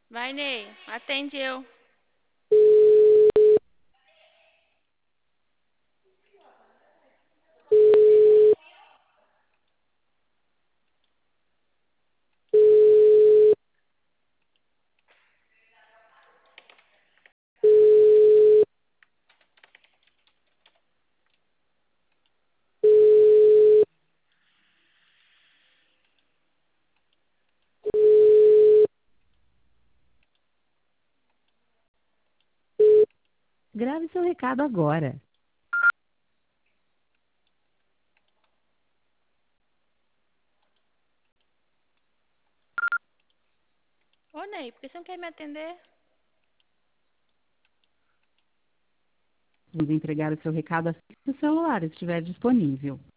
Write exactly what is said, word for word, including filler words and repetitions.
Vai, Ney. Atende eu. Grave seu recado agora. Ô, Ney, por que você não quer me atender? Vamos entregar o seu recado assim que o celular estiver disponível.